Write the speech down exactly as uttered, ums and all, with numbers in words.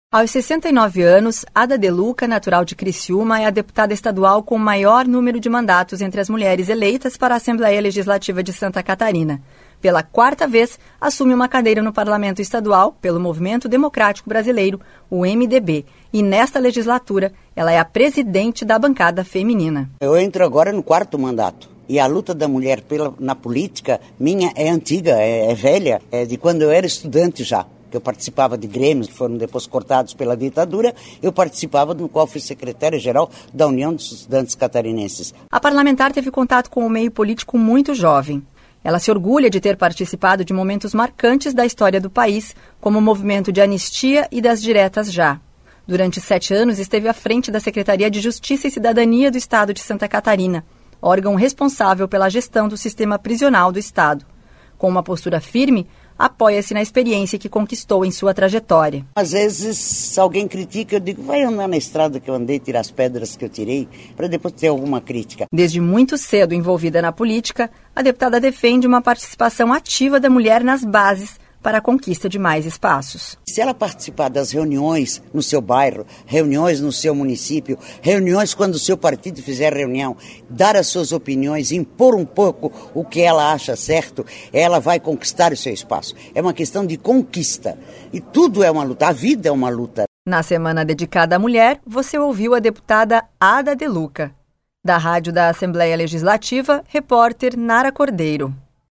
Aos sessenta e nove anos, Ada De Luca, natural de Criciúma, é a deputada estadual com o maior número de mandatos entre as mulheres eleitas para a Assembleia Legislativa de Santa Catarina. Pela quarta vez, assume uma cadeira no Parlamento Estadual pelo Movimento Democrático Brasileiro, o M D B, e nesta legislatura ela é a presidente da bancada feminina. Eu entro agora no quarto mandato. E a luta da mulher pela, na política, minha, é antiga, é, é velha, é de quando eu era estudante já. Que eu participava de grêmios que foram depois cortados pela ditadura, eu participava do qual fui secretário-geral da União dos Estudantes Catarinenses. A parlamentar teve contato com o meio político muito jovem. Ela se orgulha de ter participado de momentos marcantes da história do país, como o movimento de anistia e das diretas já. Durante sete anos esteve à frente da Secretaria de Justiça e Cidadania do Estado de Santa Catarina, órgão responsável pela gestão do sistema prisional do Estado. Com uma postura firme, apoia-se na experiência que conquistou em sua trajetória. Às vezes alguém critica, eu digo, vai andar na estrada que eu andei, tirar as pedras que eu tirei, para depois ter alguma crítica. Desde muito cedo envolvida na política, a deputada defende uma participação ativa da mulher nas bases para a conquista de mais espaços. Se ela participar das reuniões no seu bairro, reuniões no seu município, reuniões quando o seu partido fizer reunião, dar as suas opiniões, impor um pouco o que ela acha certo, ela vai conquistar o seu espaço. É uma questão de conquista. E tudo é uma luta, a vida é uma luta. Na semana dedicada à mulher, você ouviu a deputada Ada De Luca. Da Rádio da Assembleia Legislativa, repórter Nara Cordeiro.